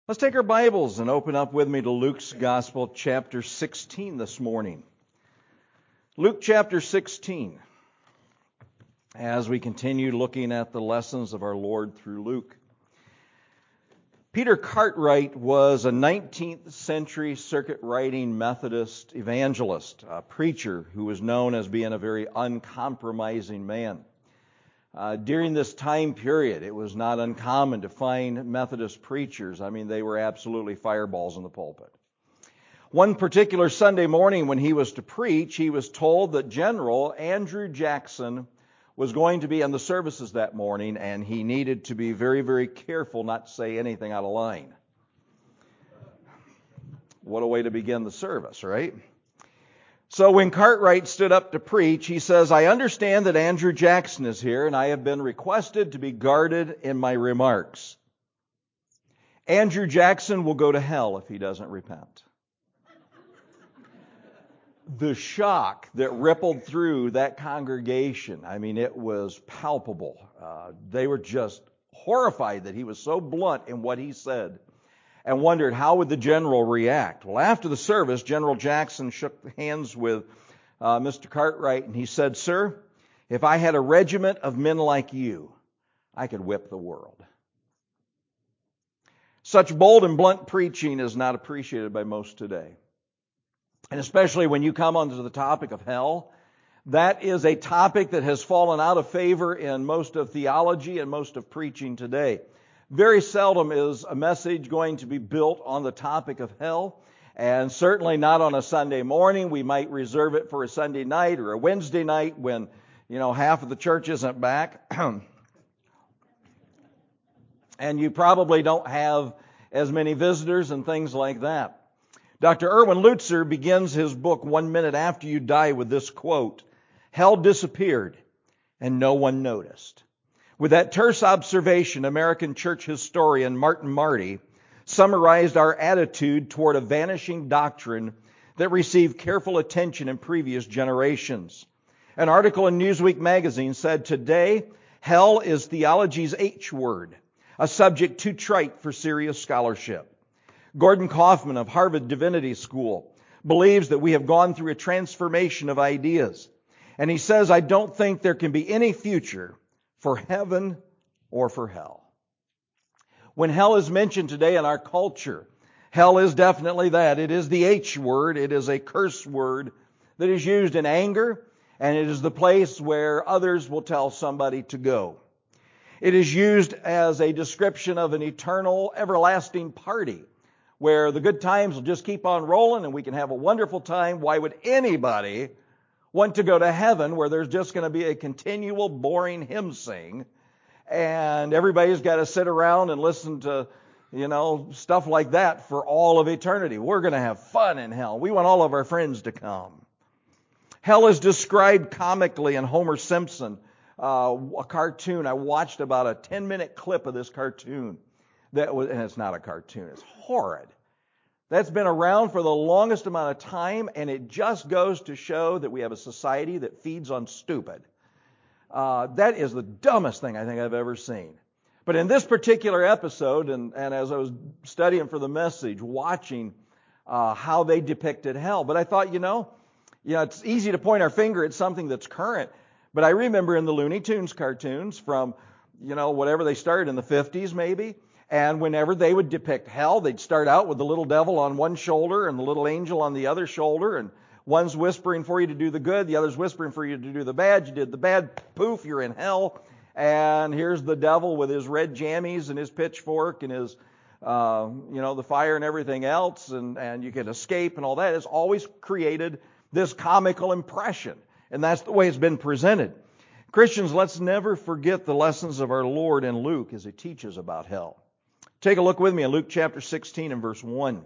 Let's take our Bibles and open up with me to Luke's Gospel, chapter 16 this morning. Luke chapter 16, as we continue looking at the lessons of our Lord through Luke. Peter Cartwright was a 19th century circuit riding Methodist evangelist, a preacher who was known as being a very uncompromising man. During this time period, it was not uncommon to find Methodist preachers. They were absolutely fireballs in the pulpit. One particular Sunday morning when he was to preach, he was told that General Andrew Jackson was going to be in the services that morning, and he needed to be very, very careful not to say anything out of line. What a way to begin the service, right? So when Cartwright stood up to preach, he says, "I understand that Andrew Jackson is here, and I have been requested to be guarded in my remarks. Andrew Jackson will go to hell if he doesn't repent." The shock that rippled through that congregation, it was palpable. They were just horrified that he was so blunt in what he said, and wondered how would the general react. Well, after the service, General Jackson shook hands with Mr. Cartwright, and he said, "Sir, if I had a regiment of men like you, I could whip the world." Such bold and blunt preaching is not appreciated by most today. And especially when you come onto the topic of hell, that is a topic that has fallen out of favor in most of theology and most of preaching today. Very seldom is a message going to be built on the topic of hell, and certainly not on a Sunday morning. We might reserve it for a Sunday night or a Wednesday night when, half of the church isn't back. And you probably don't have as many visitors and things like that. Dr. Erwin Lutzer begins his book 1 Minute After You Die with this quote: "Hell disappeared and no one noticed." With that terse observation, American church historian Martin Marty summarized our attitude toward a vanishing doctrine that received careful attention in previous generations. An article in Newsweek magazine said, "Today, hell is theology's H word, a subject too trite for serious scholarship." Gordon Kaufman of Harvard Divinity School believes that we have gone through a transformation of ideas. And he says, "I don't think there can be any future for heaven or for hell." When hell is mentioned today in our culture, hell is definitely that. It is the H word. It is a curse word that is used in anger, and it is the place where others will tell somebody to go. It is used as a description of an eternal, everlasting party where the good times will just keep on rolling and we can have a wonderful time. Why would anybody want to go to heaven where there's just going to be a continual boring hymn sing and everybody's got to sit around and listen to, stuff like that for all of eternity? We're going to have fun in hell. We want all of our friends to come. Hell is described comically in Homer Simpson, a cartoon. I watched about a 10-minute clip of this cartoon. And it's not a cartoon, it's horrid. That's been around for the longest amount of time, and it just goes to show that we have a society that feeds on stupid. That is the dumbest thing I think I've ever seen. But in this particular episode, and as I was studying for the message, watching how they depicted hell, but I thought, it's easy to point our finger at something that's current. But I remember in the Looney Tunes cartoons from, whatever they started in the 50s maybe, and whenever they would depict hell, they'd start out with the little devil on one shoulder and the little angel on the other shoulder, and one's whispering for you to do the good, the other's whispering for you to do the bad. You did the bad, poof, you're in hell. And here's the devil with his red jammies and his pitchfork and his, the fire and everything else, and you can escape and all that. It's always created this comical impression, and that's the way it's been presented. Christians, let's never forget the lessons of our Lord in Luke as He teaches about hell. Take a look with me in Luke chapter 16 and verse 1.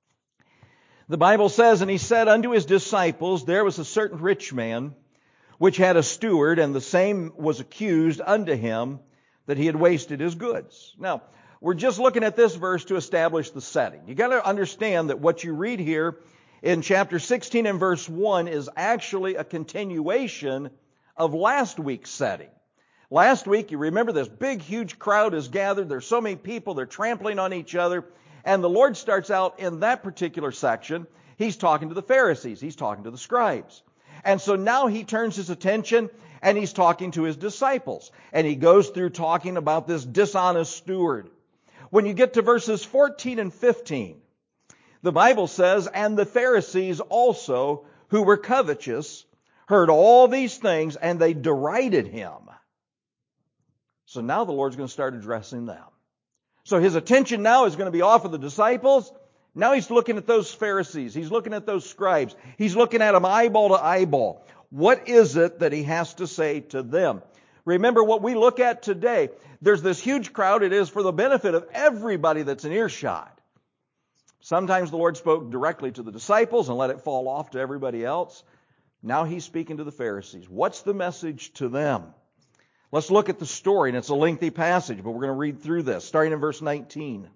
The Bible says, "And He said unto His disciples, There was a certain rich man, which had a steward, and the same was accused unto him that he had wasted his goods." Now, we're just looking at this verse to establish the setting. You got to understand that what you read here in chapter 16 and verse 1 is actually a continuation of last week's setting. Last week, you remember this big, huge crowd is gathered. There's so many people. They're trampling on each other. And the Lord starts out in that particular section. He's talking to the Pharisees. He's talking to the scribes. And so now he turns his attention and he's talking to his disciples. And he goes through talking about this dishonest steward. When you get to verses 14 and 15, the Bible says, "And the Pharisees also, who were covetous, heard all these things, and they derided him." So now the Lord's going to start addressing them. So his attention now is going to be off of the disciples. Now he's looking at those Pharisees. He's looking at those scribes. He's looking at them eyeball to eyeball. What is it that he has to say to them? Remember what we look at today. There's this huge crowd. It is for the benefit of everybody that's in earshot. Sometimes the Lord spoke directly to the disciples and let it fall off to everybody else. Now he's speaking to the Pharisees. What's the message to them? Let's look at the story, and it's a lengthy passage, but we're going to read through this, starting in verse 19.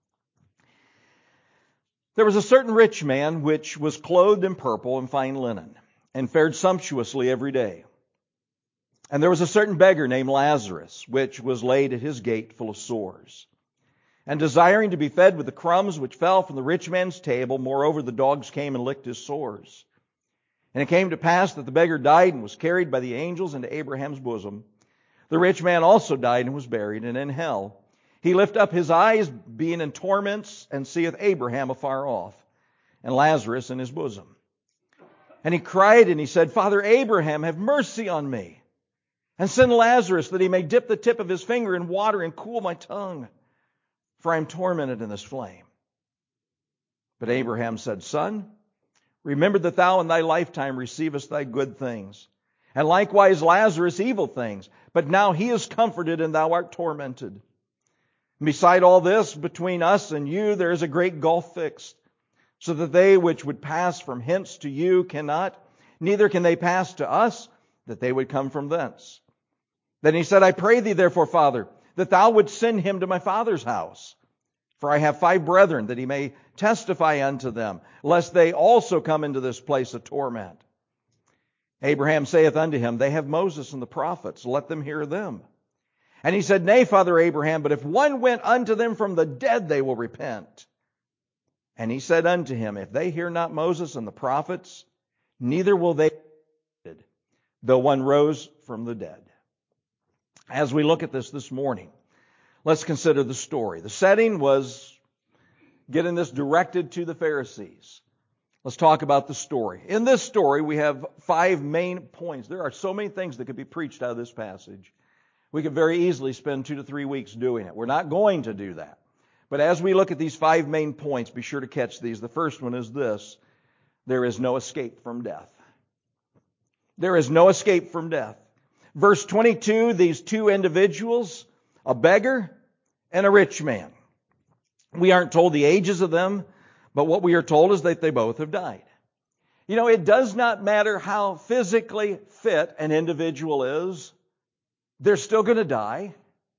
"There was a certain rich man which was clothed in purple and fine linen, and fared sumptuously every day. And there was a certain beggar named Lazarus, which was laid at his gate full of sores, and desiring to be fed with the crumbs which fell from the rich man's table. Moreover, the dogs came and licked his sores. And it came to pass that the beggar died and was carried by the angels into Abraham's bosom. The rich man also died and was buried, and in hell he lift up his eyes, being in torments, and seeth Abraham afar off, and Lazarus in his bosom. And he cried and he said, Father Abraham, have mercy on me, and send Lazarus that he may dip the tip of his finger in water and cool my tongue, for I am tormented in this flame. But Abraham said, Son, remember that thou in thy lifetime receivest thy good things, and likewise Lazarus evil things. But now he is comforted, and thou art tormented. And beside all this, between us and you, there is a great gulf fixed, so that they which would pass from hence to you cannot, neither can they pass to us, that they would come from thence. Then he said, I pray thee therefore, Father, that thou wouldst send him to my father's house. For I have 5 brethren, that he may testify unto them, lest they also come into this place of torment. Abraham saith unto him, They have Moses and the prophets, let them hear them. And he said, Nay, Father Abraham, but if one went unto them from the dead, they will repent. And he said unto him, If they hear not Moses and the prophets, neither will they, though one rose from the dead. As we look at this morning, let's consider the story. The setting was getting this directed to the Pharisees. Let's talk about the story. In this story, we have 5 main points. There are so many things that could be preached out of this passage. We could very easily spend 2 to 3 weeks doing it. We're not going to do that. But as we look at these 5 main points, be sure to catch these. The first one is this: there is no escape from death. There is no escape from death. Verse 22, these 2 individuals, a beggar and a rich man. We aren't told the ages of them, but what we are told is that they both have died. You know, it does not matter how physically fit an individual is, they're still going to die.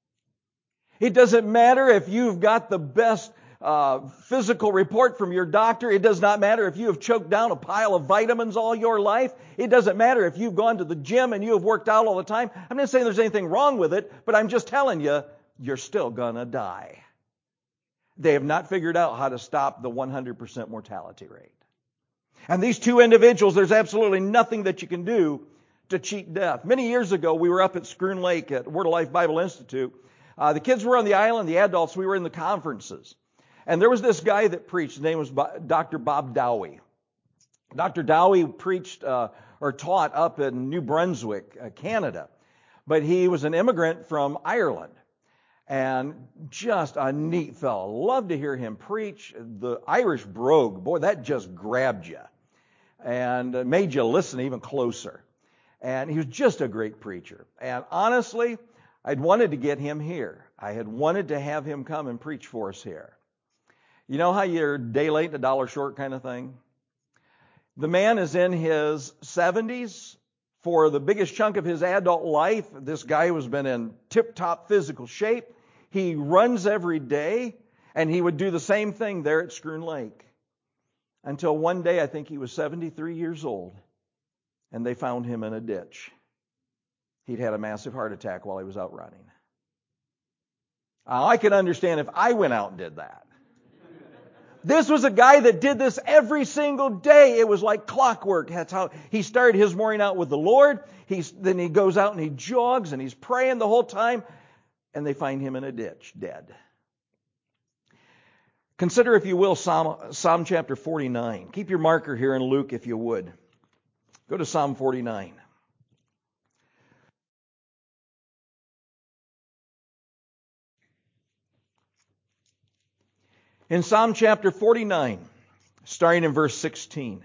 It doesn't matter if you've got the best physical report from your doctor. It does not matter if you have choked down a pile of vitamins all your life. It doesn't matter if you've gone to the gym and you have worked out all the time. I'm not saying there's anything wrong with it, but I'm just telling you, you're still going to die. They have not figured out how to stop the 100% mortality rate. And these 2 individuals, there's absolutely nothing that you can do to cheat death. Many years ago, we were up at Schroon Lake at Word of Life Bible Institute. The kids were on the island, the adults, we were in the conferences. And there was this guy that preached. His name was Dr. Bob Dowie. Dr. Dowie preached or taught up in New Brunswick, Canada. But he was an immigrant from Ireland. And just a neat fellow. Loved to hear him preach. The Irish brogue, boy, that just grabbed you and made you listen even closer. And he was just a great preacher. And honestly, I'd wanted to get him here. I had wanted to have him come and preach for us here. You know how you're a day late and a dollar short kind of thing? The man is in his 70s. For the biggest chunk of his adult life, this guy has been in tip-top physical shape. He runs every day, and he would do the same thing there at Schroon Lake. Until one day, I think he was 73 years old, and they found him in a ditch. He'd had a massive heart attack while he was out running. I can understand if I went out and did that. This was a guy that did this every single day. It was like clockwork. That's how he started his morning out with the Lord. Then he goes out and he jogs and he's praying the whole time. And they find him in a ditch, dead. Consider, if you will, Psalm chapter 49. Keep your marker here in Luke, if you would. Go to Psalm 49. In Psalm chapter 49, starting in verse 16,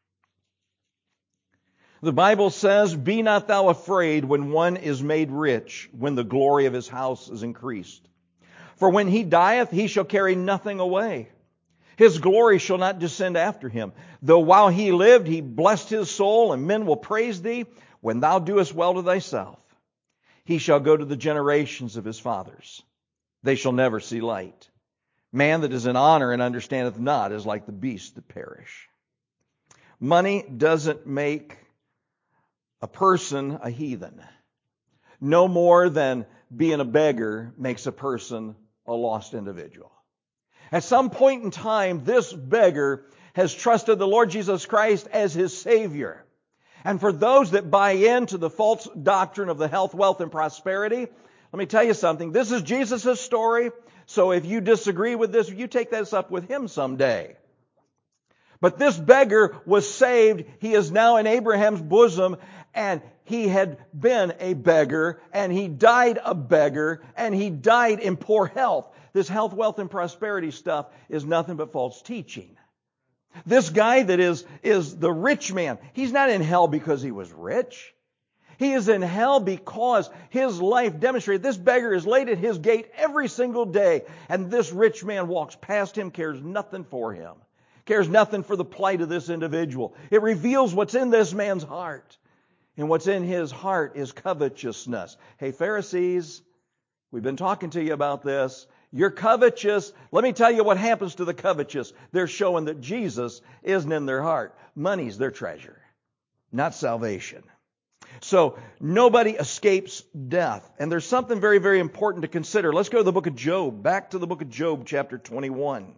the Bible says, "Be not thou afraid when one is made rich, when the glory of his house is increased. For when he dieth, he shall carry nothing away. His glory shall not descend after him. Though while he lived, he blessed his soul, and men will praise thee when thou doest well to thyself. He shall go to the generations of his fathers. They shall never see light. Man that is in honor and understandeth not is like the beasts that perish." Money doesn't make a person a heathen. No more than being a beggar makes a person a lost individual. At some point in time, this beggar has trusted the Lord Jesus Christ as his Savior. And for those that buy into the false doctrine of the health, wealth, and prosperity, let me tell you something. This is Jesus' story. So if you disagree with this, you take this up with him someday. But this beggar was saved. He is now in Abraham's bosom, and he had been a beggar, and he died a beggar, and he died in poor health. This health, wealth, and prosperity stuff is nothing but false teaching. This guy that is the rich man, he's not in hell because he was rich. He is in hell because his life demonstrated. This beggar is laid at his gate every single day, and this rich man walks past him, cares nothing for him, cares nothing for the plight of this individual. It reveals what's in this man's heart. And what's in his heart is covetousness. Hey, Pharisees, we've been talking to you about this. You're covetous. Let me tell you what happens to the covetous. They're showing that Jesus isn't in their heart. Money's their treasure, not salvation. So nobody escapes death. And there's something very, very important to consider. Let's go to the book of Job. Back to the book of Job, chapter 21.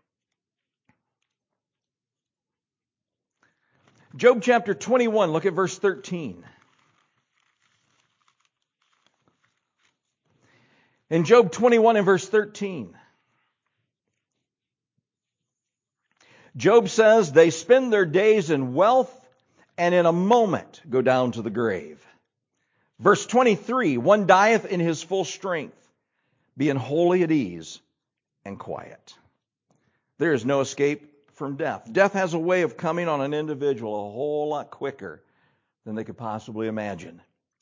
Job chapter 21, look at verse 13. In Job 21 and verse 13, Job says, "They spend their days in wealth, and in a moment go down to the grave." Verse 23, "One dieth in his full strength, being wholly at ease and quiet." There is no escape from death. Death has a way of coming on an individual a whole lot quicker than they could possibly imagine.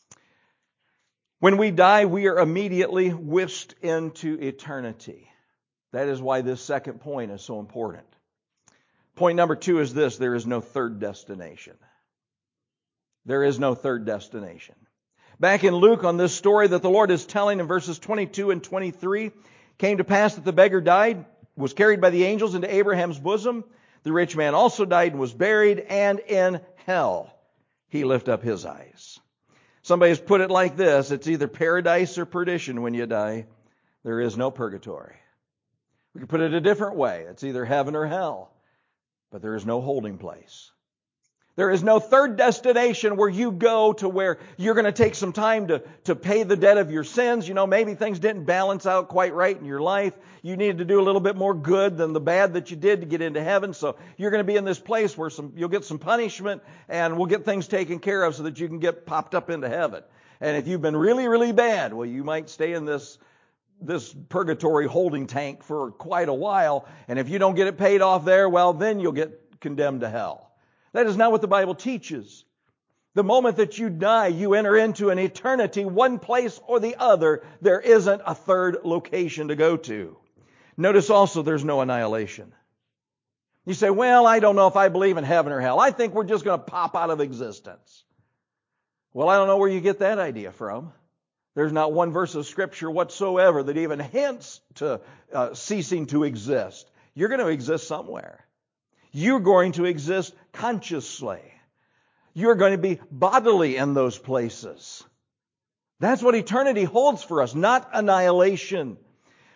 When we die, we are immediately whisked into eternity. That is why this second point is so important. Point number 2 is this: there is no third destination. There is no third destination. Back in Luke, on this story that the Lord is telling in verses 22 and 23, came to pass that the beggar died, was carried by the angels into Abraham's bosom. The rich man also died and was buried, and in hell he lifted up his eyes. Somebody has put it like this: it's either paradise or perdition when you die. There is no purgatory. We can put it a different way. It's either heaven or hell, but there is no holding place. There is no third destination where you go to where you're going to take some time to pay the debt of your sins. You know, maybe things didn't balance out quite right in your life. You needed to do a little bit more good than the bad that you did to get into heaven. So you're going to be in this place where you'll get some punishment, and we'll get things taken care of so that you can get popped up into heaven. And if you've been really, really bad, well, you might stay in this purgatory holding tank for quite a while. And if you don't get it paid off there, well, then you'll get condemned to hell. That is not what the Bible teaches. The moment that you die, you enter into an eternity, one place or the other. There isn't a third location to go to. Notice also there's no annihilation. You say, well, I don't know if I believe in heaven or hell. I think we're just going to pop out of existence. Well, I don't know where you get that idea from. There's not one verse of Scripture whatsoever that even hints to ceasing to exist. You're going to exist somewhere. You're going to exist consciously. You're going to be bodily in those places. That's what eternity holds for us, not annihilation.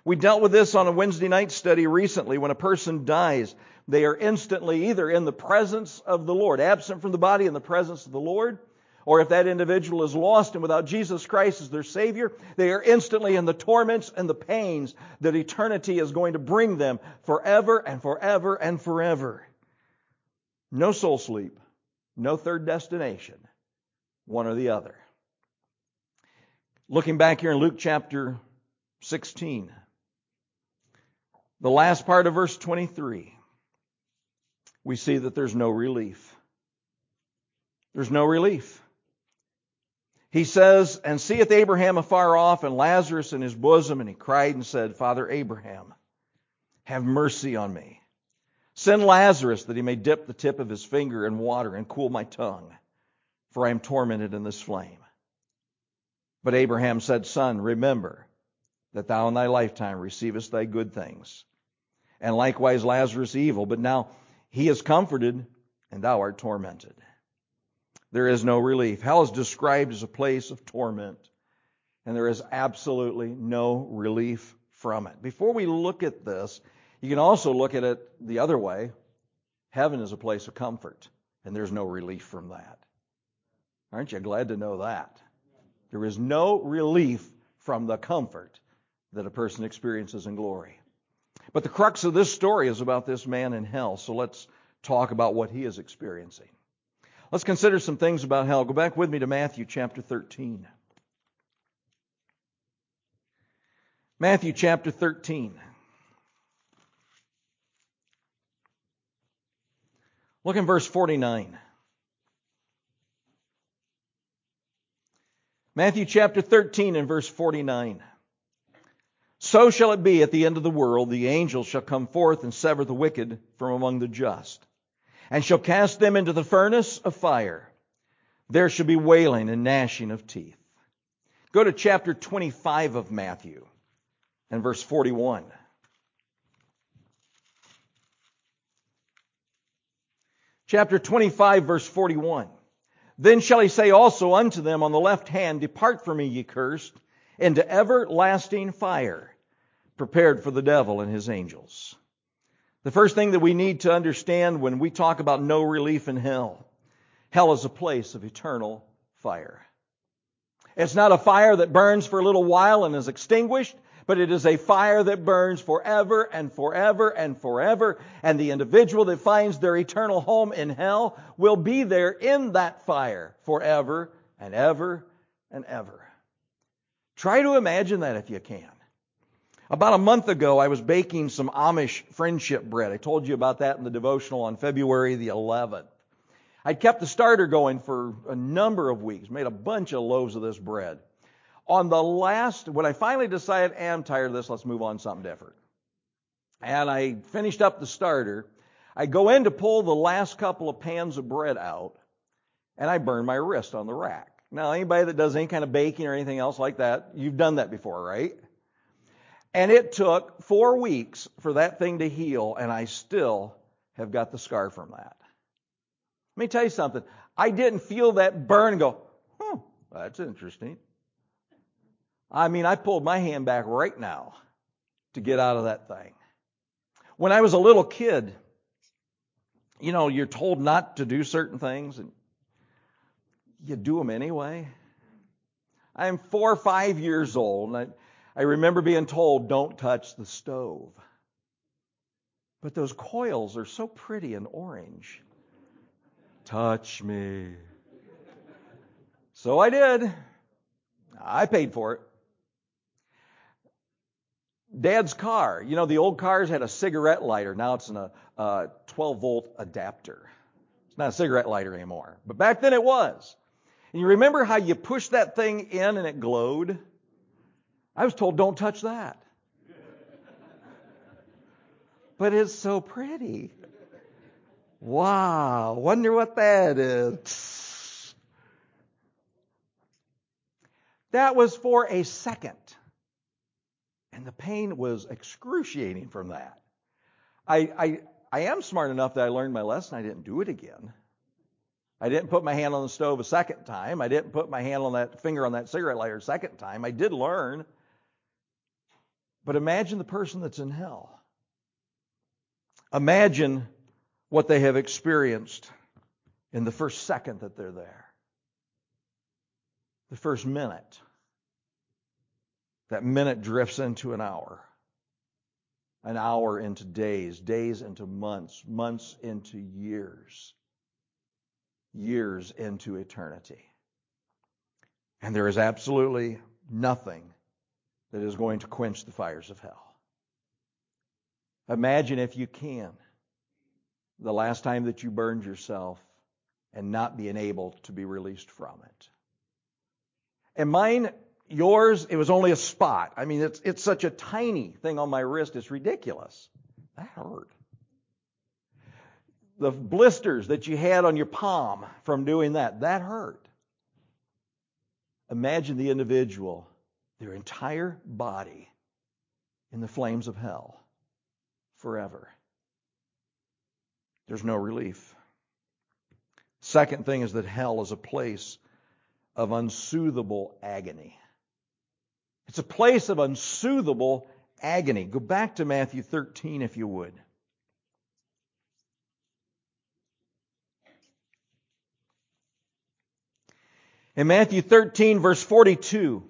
We dealt with this on a Wednesday night study recently. When a person dies, they are instantly either in the presence of the Lord, absent from the body in the presence of the Lord, or if that individual is lost and without Jesus Christ as their Savior, they are instantly in the torments and the pains that eternity is going to bring them forever and forever and forever. No soul sleep, no third destination, one or the other. Looking back here in Luke chapter 16, the last part of verse 23, we see that there's no relief. There's no relief. He says, "And seeth Abraham afar off, and Lazarus in his bosom, and he cried and said, Father Abraham, have mercy on me. Send Lazarus that he may dip the tip of his finger in water and cool my tongue, for I am tormented in this flame. But Abraham said, Son, remember that thou in thy lifetime receivest thy good things, and likewise Lazarus evil, but now he is comforted, and thou art tormented." There is no relief. Hell is described as a place of torment, and there is absolutely no relief from it. Before we look at this, you can also look at it the other way. Heaven is a place of comfort, and there's no relief from that. Aren't you glad to know that? There is no relief from the comfort that a person experiences in glory. But the crux of this story is about this man in hell, so let's talk about what he is experiencing. Let's consider some things about hell. Go back with me to Matthew chapter 13. Matthew chapter 13. Look in verse 49. Matthew chapter 13 and verse 49. "So shall it be at the end of the world, the angels shall come forth and sever the wicked from among the just, and shall cast them into the furnace of fire. There shall be wailing and gnashing of teeth." Go to chapter 25 of Matthew and verse 41. Chapter 25, verse 41. "Then shall he say also unto them on the left hand, Depart from me, ye cursed, into everlasting fire, prepared for the devil and his angels." The first thing that we need to understand when we talk about no relief in hell, hell is a place of eternal fire. It's not a fire that burns for a little while and is extinguished, but it is a fire that burns forever and forever and forever. And the individual that finds their eternal home in hell will be there in that fire forever and ever and ever. Try to imagine that if you can. About a month ago, I was baking some Amish friendship bread. I told you about that in the devotional on February the 11th. I'd kept the starter going for a number of weeks, made a bunch of loaves of this bread. When I finally decided, I'm tired of this, let's move on to something different. And I finished up the starter. I go in to pull the last couple of pans of bread out, and I burned my wrist on the rack. Now, anybody that does any kind of baking or anything else like that, you've done that before, right? And it took 4 weeks for that thing to heal, and I still have got the scar from that. Let me tell you something. I didn't feel that burn and go, that's interesting. I pulled my hand back right now to get out of that thing. When I was a little kid, you're told not to do certain things, and you do them anyway. I'm 4 or 5 years old, and I remember being told, don't touch the stove. But those coils are so pretty and orange. Touch me. So I did. I paid for it. Dad's car. The old cars had a cigarette lighter. Now it's in a 12-volt adapter. It's not a cigarette lighter anymore. But back then it was. And you remember how you pushed that thing in and it glowed? I was told, don't touch that. But it's so pretty. Wow, wonder what that is. That was for a second. And the pain was excruciating from that. I am smart enough that I learned my lesson. I didn't do it again. I didn't put my hand on the stove a second time. I didn't put my finger on that cigarette lighter a second time. I did learn. But imagine the person that's in hell. Imagine what they have experienced in the first second that they're there. The first minute. That minute drifts into an hour into days, days into months, months into years, years into eternity. And there is absolutely nothing that is going to quench the fires of hell. Imagine, if you can, the last time that you burned yourself and not being able to be released from it. And mine, yours, it was only a spot. I mean, it's such a tiny thing on my wrist, it's ridiculous. That hurt. The blisters that you had on your palm from doing that hurt. Imagine the individual, their entire body in the flames of hell forever. There's no relief. Second thing is that hell is a place of unsoothable agony. It's a place of unsoothable agony. Go back to Matthew 13 if you would. In Matthew 13, verse 42,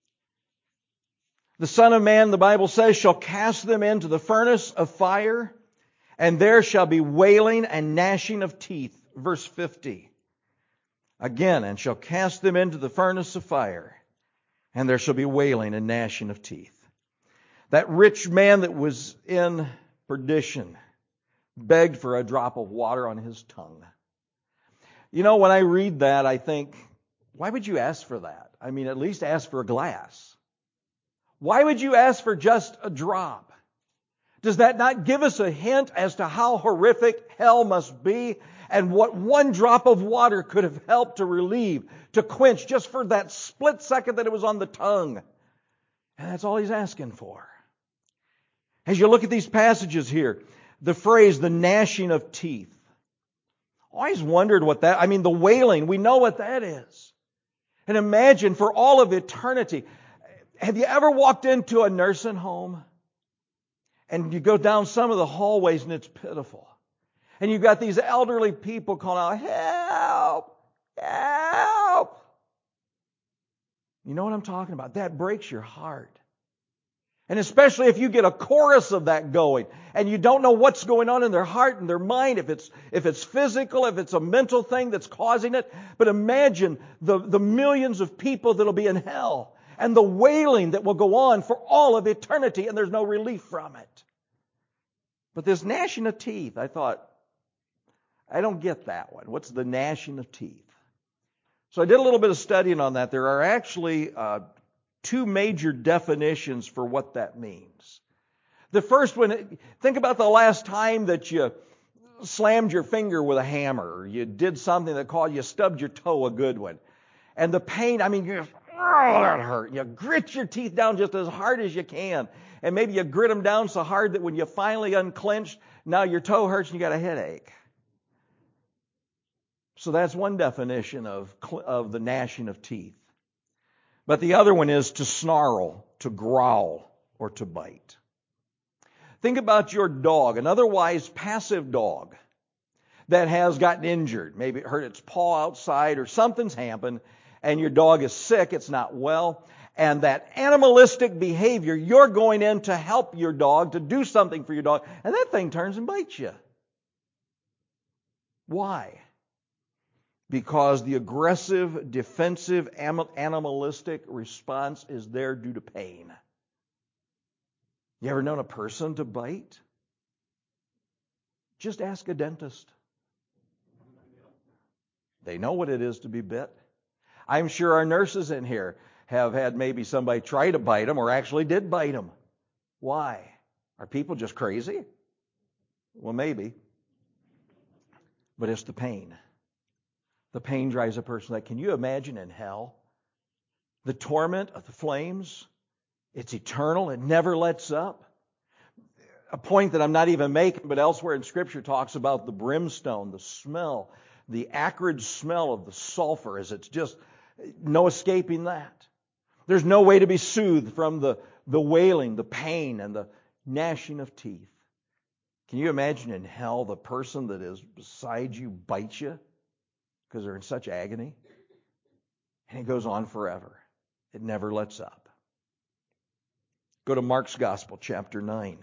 the Son of Man, the Bible says, shall cast them into the furnace of fire, and there shall be wailing and gnashing of teeth. Verse 50. Again, and shall cast them into the furnace of fire, and there shall be wailing and gnashing of teeth. That rich man that was in perdition begged for a drop of water on his tongue. You know, when I read that, I think, why would you ask for that? I mean, at least ask for a glass. Why would you ask for just a drop? Does that not give us a hint as to how horrific hell must be and what one drop of water could have helped to relieve, to quench just for that split second that it was on the tongue? And that's all he's asking for. As you look at these passages here, the phrase, the gnashing of teeth. I always wondered what that, the wailing, we know what that is. And imagine for all of eternity, have you ever walked into a nursing home and you go down some of the hallways and it's pitiful? And you've got these elderly people calling out, help, help. You know what I'm talking about? That breaks your heart. And especially if you get a chorus of that going and you don't know what's going on in their heart and their mind, if it's physical, if it's a mental thing that's causing it. But imagine the millions of people that'll be in hell and the wailing that will go on for all of eternity, and there's no relief from it. But this gnashing of teeth, I thought, I don't get that one. What's the gnashing of teeth? So I did a little bit of studying on that. There are actually two major definitions for what that means. The first one, think about the last time that you slammed your finger with a hammer, or you did something you stubbed your toe a good one. And the pain, you that hurt. You grit your teeth down just as hard as you can. And maybe you grit them down so hard that when you finally unclench, now your toe hurts and you got a headache. So that's one definition of the gnashing of teeth. But the other one is to snarl, to growl, or to bite. Think about your dog, an otherwise passive dog that has gotten injured. Maybe it hurt its paw outside or something's happened and your dog is sick, it's not well. And that animalistic behavior, you're going in to help your dog, to do something for your dog, and that thing turns and bites you. Why? Because the aggressive, defensive, animalistic response is there due to pain. You ever known a person to bite? Just ask a dentist. They know what it is to be bit. I'm sure our nurses in here have had maybe somebody try to bite them or actually did bite them. Why? Are people just crazy? Well, maybe. But it's the pain. The pain drives a person. Can you imagine in hell? The torment of the flames. It's eternal. It never lets up. A point that I'm not even making, but elsewhere in Scripture talks about the brimstone, the smell, the acrid smell of the sulfur, as it's just no escaping that. There's no way to be soothed from the the wailing, the pain, and the gnashing of teeth. Can you imagine in hell the person that is beside you bites you because they're in such agony? And it goes on forever. It never lets up. Go to Mark's Gospel, chapter 9.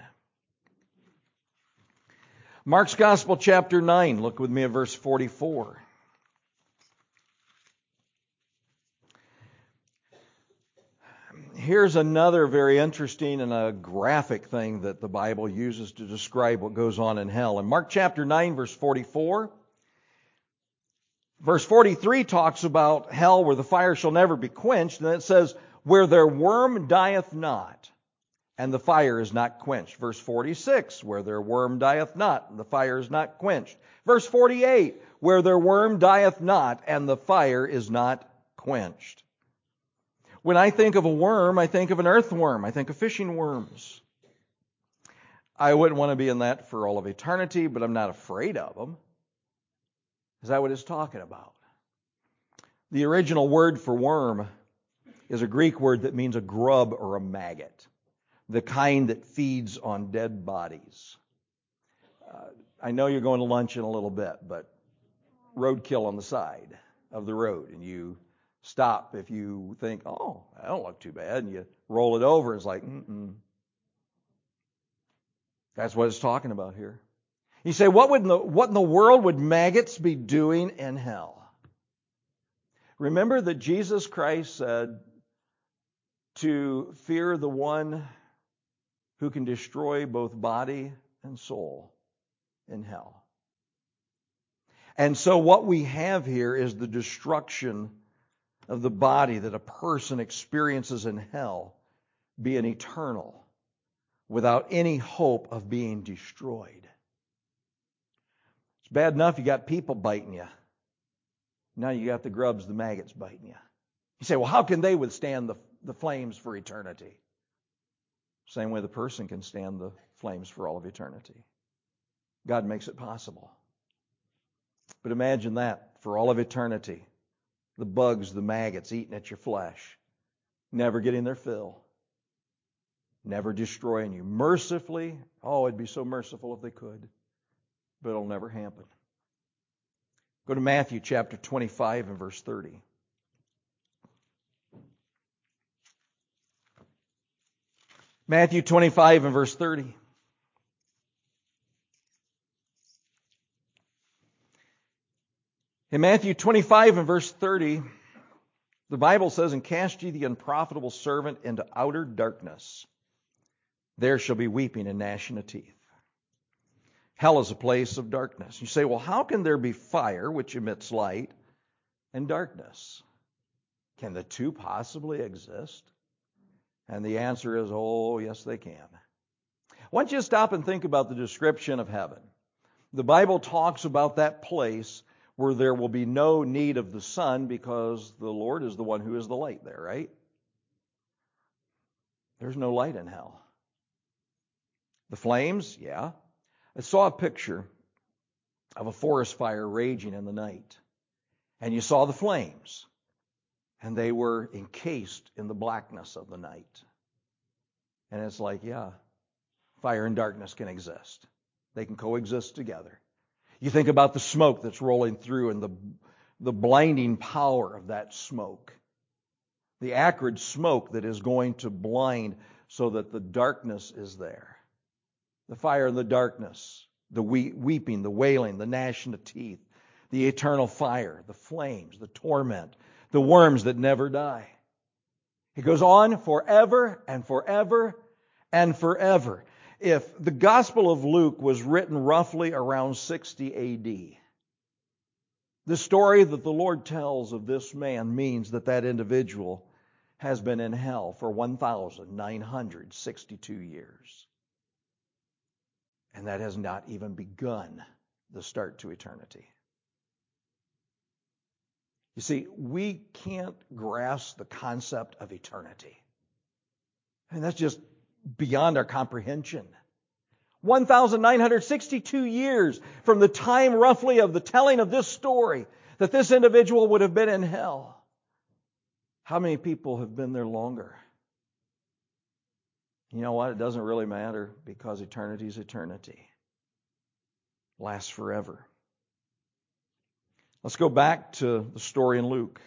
Mark's Gospel, chapter 9. Look with me at verse 44. Here's another very interesting and a graphic thing that the Bible uses to describe what goes on in hell. In Mark chapter 9, verse 44, verse 43 talks about hell where the fire shall never be quenched, and it says, where their worm dieth not, and the fire is not quenched. Verse 46, where their worm dieth not, and the fire is not quenched. Verse 48, where their worm dieth not, and the fire is not quenched. When I think of a worm, I think of an earthworm. I think of fishing worms. I wouldn't want to be in that for all of eternity, but I'm not afraid of them. Is that what it's talking about? The original word for worm is a Greek word that means a grub or a maggot, the kind that feeds on dead bodies. I know you're going to lunch in a little bit, but roadkill on the side of the road, and you stop if you think, oh, that don't look too bad, and you roll it over, and it's like, That's what it's talking about here. You say, what in the world would maggots be doing in hell? Remember that Jesus Christ said to fear the one who can destroy both body and soul in hell. And so what we have here is the destruction of the body that a person experiences in hell being eternal without any hope of being destroyed. It's bad enough you got people biting you. Now you got the grubs, the maggots biting you. You say, well, how can they withstand the flames for eternity? Same way the person can stand the flames for all of eternity. God makes it possible. But imagine that for all of eternity. The bugs, the maggots eating at your flesh, never getting their fill, never destroying you. Mercifully, it'd be so merciful if they could, but it'll never happen. Go to Matthew chapter 25 and verse 30. Matthew 25 and verse 30. In Matthew 25 and verse 30, the Bible says, and cast ye the unprofitable servant into outer darkness. There shall be weeping and gnashing of teeth. Hell is a place of darkness. You say, well, how can there be fire, which emits light, and darkness? Can the two possibly exist? And the answer is, yes, they can. Why don't you stop and think about the description of heaven? The Bible talks about that place where there will be no need of the sun because the Lord is the one who is the light there, right? There's no light in hell. The flames, yeah. I saw a picture of a forest fire raging in the night. And you saw the flames. And they were encased in the blackness of the night. And it's like, yeah, fire and darkness can exist. They can coexist together. You think about the smoke that's rolling through and the blinding power of that smoke. The acrid smoke that is going to blind so that the darkness is there. The fire and the darkness, the weeping, the wailing, the gnashing of teeth, the eternal fire, the flames, the torment, the worms that never die. It goes on forever and forever and forever. If the Gospel of Luke was written roughly around 60 A.D., the story that the Lord tells of this man means that individual has been in hell for 1,962 years. And that has not even begun the start to eternity. You see, we can't grasp the concept of eternity. And that's just beyond our comprehension. 1,962 years from the time roughly of the telling of this story that this individual would have been in hell. How many people have been there longer? You know what? It doesn't really matter because eternity is eternity. Lasts forever. Let's go back to the story in Luke.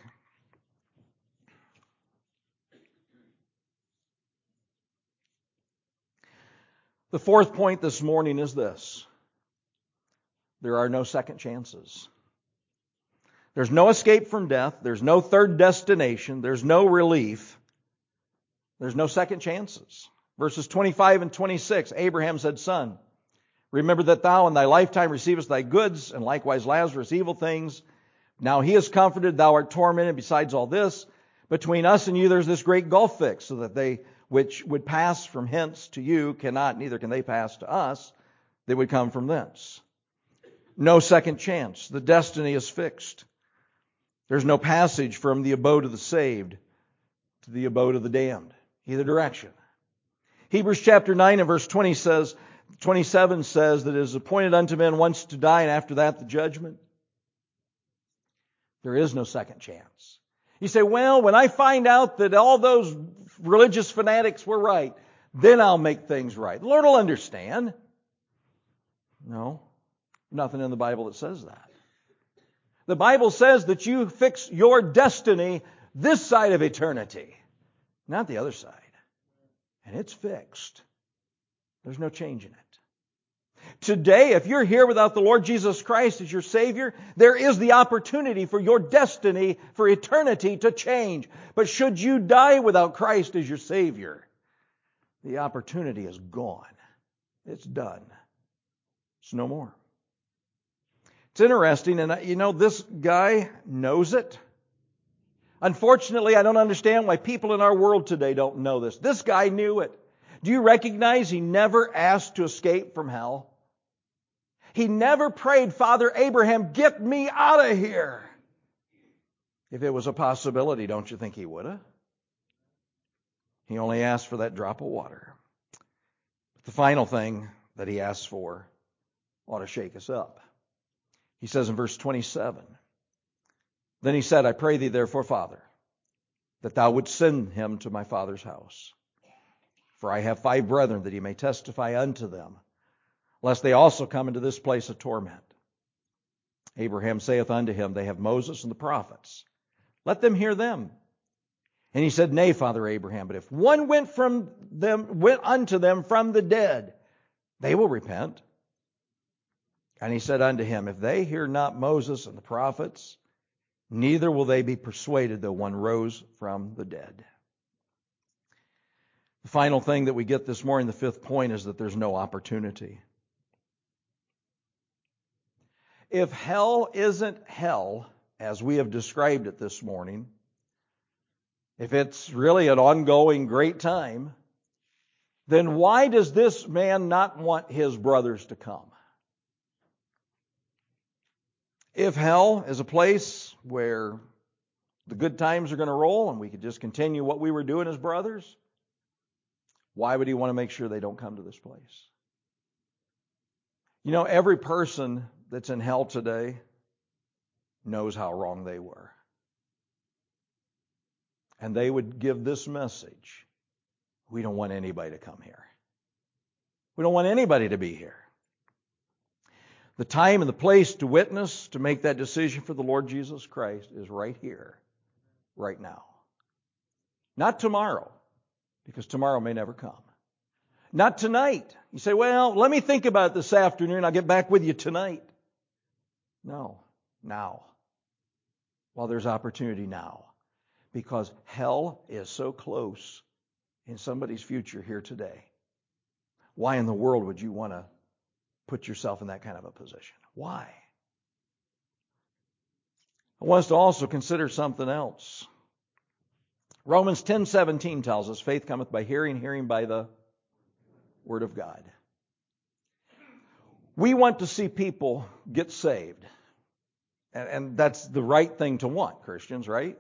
The fourth point this morning is this. There are no second chances. There's no escape from death. There's no third destination. There's no relief. There's no second chances. Verses 25 and 26, Abraham said, Son, remember that thou in thy lifetime receivest thy goods, and likewise Lazarus evil things. Now he is comforted, thou art tormented. Besides all this, between us and you there's this great gulf fixed, so that they which would pass from hence to you cannot, neither can they pass to us. They would come from thence. No second chance. The destiny is fixed. There's no passage from the abode of the saved to the abode of the damned. Either direction. Hebrews chapter 9 and verse 27 says that it is appointed unto men once to die, and after that the judgment. There is no second chance. You say, well, when I find out that all those religious fanatics were right, then I'll make things right. The Lord will understand. No, nothing in the Bible that says that. The Bible says that you fix your destiny this side of eternity, not the other side. And it's fixed. There's no change in it. Today, if you're here without the Lord Jesus Christ as your Savior, there is the opportunity for your destiny for eternity to change. But should you die without Christ as your Savior, the opportunity is gone. It's done. It's no more. It's interesting, and this guy knows it. Unfortunately, I don't understand why people in our world today don't know this. This guy knew it. Do you recognize he never asked to escape from hell? He never prayed, Father Abraham, get me out of here. If it was a possibility, don't you think he would have? He only asked for that drop of water. But the final thing that he asks for ought to shake us up. He says in verse 27, Then he said, I pray thee therefore, Father, that thou wouldst send him to my father's house. For I have 5 brethren, that he may testify unto them, lest they also come into this place of torment. Abraham saith unto him, They have Moses and the prophets. Let them hear them. And he said, Nay, Father Abraham, but if one went unto them from the dead, they will repent. And he said unto him, If they hear not Moses and the prophets, neither will they be persuaded, though one rose from the dead. The final thing that we get this morning, the 5th point, is that there's no opportunity. If hell isn't hell, as we have described it this morning, if it's really an ongoing great time, then why does this man not want his brothers to come? If hell is a place where the good times are going to roll and we could just continue what we were doing as brothers, why would he want to make sure they don't come to this place? Every person that's in hell today knows how wrong they were. And they would give this message. We don't want anybody to come here. We don't want anybody to be here. The time and the place to witness, to make that decision for the Lord Jesus Christ is right here, right now. Not tomorrow, because tomorrow may never come. Not tonight. You say, well, let me think about it this afternoon. I'll get back with you tonight. No, now. While there's opportunity now. Because hell is so close in somebody's future here today. Why in the world would you want to put yourself in that kind of a position? Why? I want us to also consider something else. Romans 10:17 tells us, faith cometh by hearing, hearing by the Word of God. We want to see people get saved. And that's the right thing to want, Christians, right?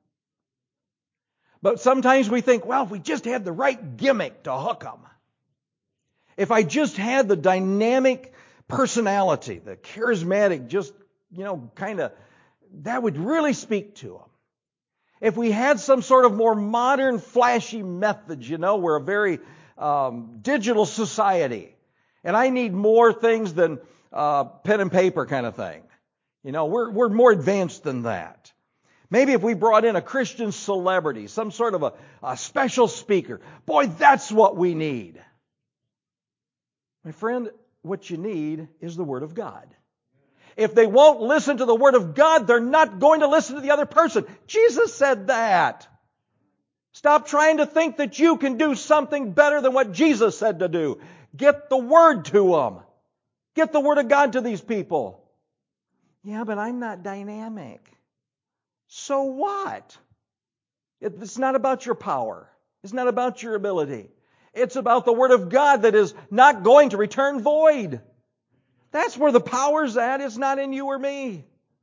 But sometimes we think, well, if we just had the right gimmick to hook them, if I just had the dynamic personality, the charismatic, just, that would really speak to them. If we had some sort of more modern, flashy methods, where a very digital society. And I need more things than pen and paper kind of thing. You know, we're more advanced than that. Maybe if we brought in a Christian celebrity, some sort of a special speaker, boy, that's what we need. My friend, what you need is the Word of God. If they won't listen to the Word of God, they're not going to listen to the other person. Jesus said that. Stop trying to think that you can do something better than what Jesus said to do. Get the Word to them. Get the Word of God to these people. Yeah, but I'm not dynamic. So what? It's not about your power. It's not about your ability. It's about the Word of God that is not going to return void. That's where the power's at. It's not in you or me.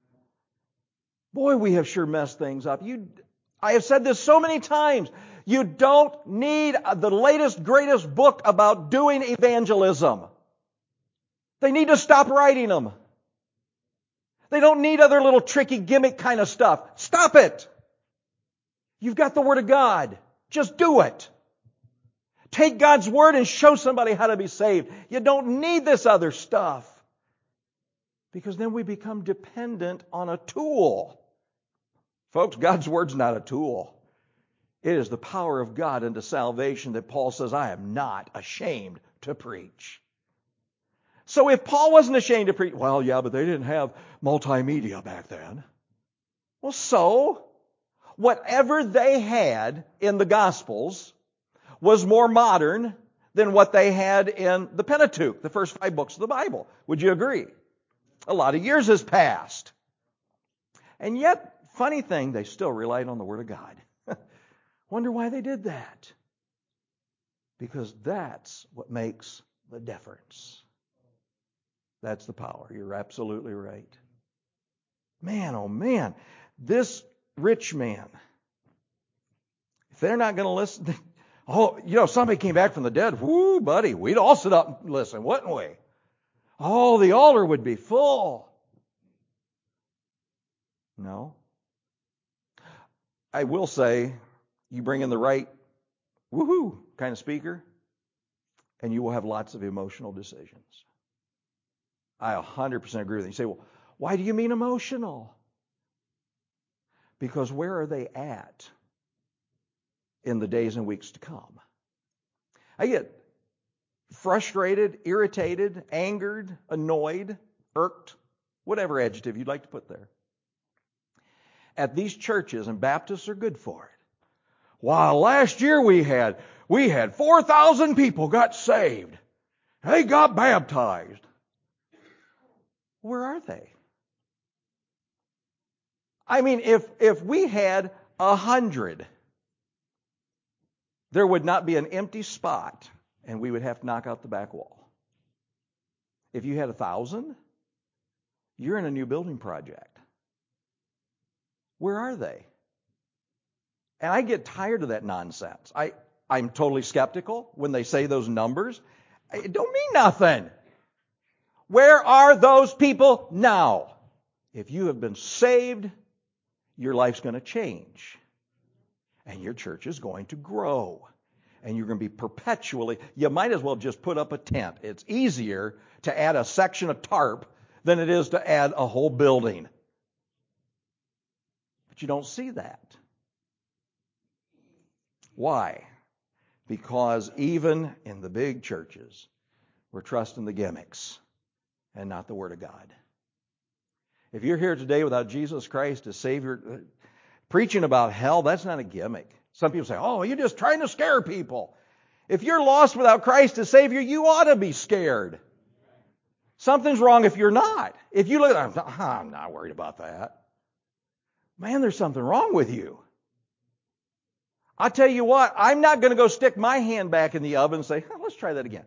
Boy, we have sure messed things up. I have said this so many times. You don't need the latest, greatest book about doing evangelism. They need to stop writing them. They don't need other little tricky gimmick kind of stuff. Stop it. You've got the Word of God. Just do it. Take God's Word and show somebody how to be saved. You don't need this other stuff. Because then we become dependent on a tool. Folks, God's Word's not a tool. It is the power of God unto salvation that Paul says, I am not ashamed to preach. So if Paul wasn't ashamed to preach, well, yeah, but they didn't have multimedia back then. Well, so whatever they had in the Gospels was more modern than what they had in the Pentateuch, the first 5 books of the Bible. Would you agree? A lot of years has passed. And yet, funny thing, they still relied on the Word of God. Wonder why they did that. Because that's what makes the difference. That's the power. You're absolutely right. Man, oh man, this rich man, if they're not going to listen, somebody came back from the dead, whoo, buddy, we'd all sit up and listen, wouldn't we? Oh, the altar would be full. No. I will say, you bring in the right woohoo kind of speaker, and you will have lots of emotional decisions. I 100% agree with you. You say, well, why do you mean emotional? Because where are they at in the days and weeks to come? I get frustrated, irritated, angered, annoyed, irked, whatever adjective you'd like to put there, at these churches, and Baptists are good for it. Wow, last year we had 4,000 people got saved. They got baptized. Where are they? I mean, if we had 100, there would not be an empty spot, and we would have to knock out the back wall. If you had 1,000, you're in a new building project. Where are they? And I get tired of that nonsense. I'm totally skeptical when they say those numbers. It don't mean nothing. Where are those people now? If you have been saved, your life's going to change. And your church is going to grow. And you're going to be perpetually, you might as well just put up a tent. It's easier to add a section of tarp than it is to add a whole building. But you don't see that. Why? Because even in the big churches, we're trusting the gimmicks and not the Word of God. If you're here today without Jesus Christ as Savior, preaching about hell, that's not a gimmick. Some people say, oh, you're just trying to scare people. If you're lost without Christ as Savior, you ought to be scared. Something's wrong if you're not. If you look at I'm not worried about that. Man, there's something wrong with you. I tell you what, I'm not going to go stick my hand back in the oven and say, let's try that again.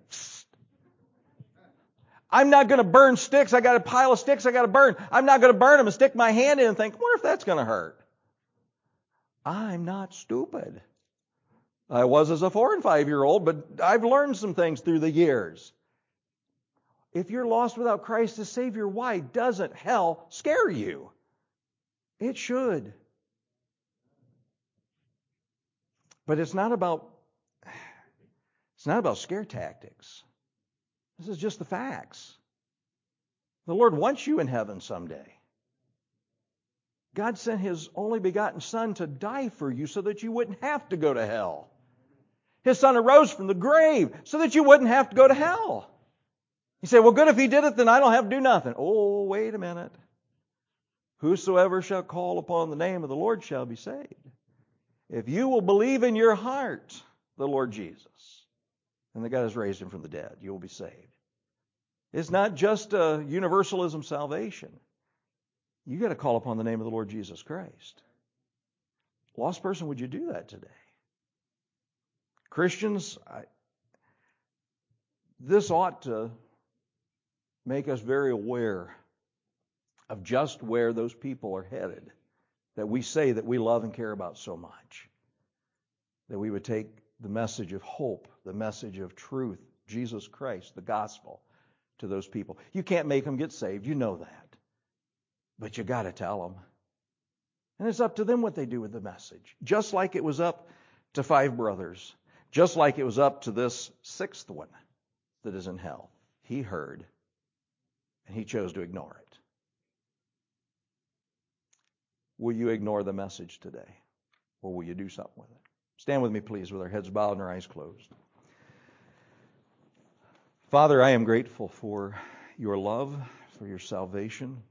I'm not going to burn sticks. I got a pile of sticks I got to burn. I'm not going to burn them and stick my hand in and think, wonder if that's going to hurt. I'm not stupid. I was as a 4 and 5-year-old, but I've learned some things through the years. If you're lost without Christ as Savior, why doesn't hell scare you? It should. But it's not about It's not about scare tactics. This is just the facts. The Lord wants you in heaven someday. God sent His only begotten Son to die for you so that you wouldn't have to go to hell. His Son arose from the grave so that you wouldn't have to go to hell. You say, well, good, if He did it, then I don't have to do nothing. Oh, wait a minute. Whosoever shall call upon the name of the Lord shall be saved. If you will believe in your heart the Lord Jesus, and that God has raised Him from the dead, you will be saved. It's not just a universalism salvation. You got to call upon the name of the Lord Jesus Christ. Lost person, would you do that today? Christians, this ought to make us very aware of just where those people are headed that we say that we love and care about so much. That we would take the message of hope, the message of truth, Jesus Christ, the gospel, to those people. You can't make them get saved, you know that. But you got to tell them. And it's up to them what they do with the message. Just like it was up to 5 brothers. Just like it was up to this 6th one that is in hell. He heard, and he chose to ignore it. Will you ignore the message today? Or will you do something with it? Stand with me, please, with our heads bowed and our eyes closed. Father, I am grateful for your love, for your salvation.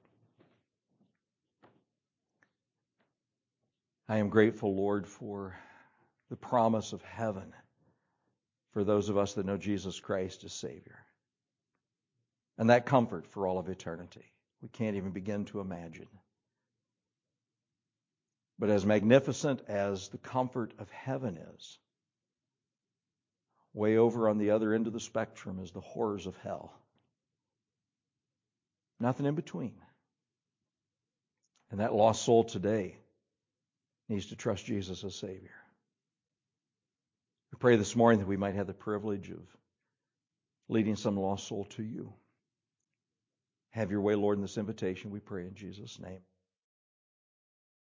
I am grateful, Lord, for the promise of heaven for those of us that know Jesus Christ as Savior. And that comfort for all of eternity. We can't even begin to imagine. But as magnificent as the comfort of heaven is, way over on the other end of the spectrum is the horrors of hell. Nothing in between. And that lost soul today needs to trust Jesus as Savior. We pray this morning that we might have the privilege of leading some lost soul to you. Have your way, Lord, in this invitation, we pray in Jesus' name.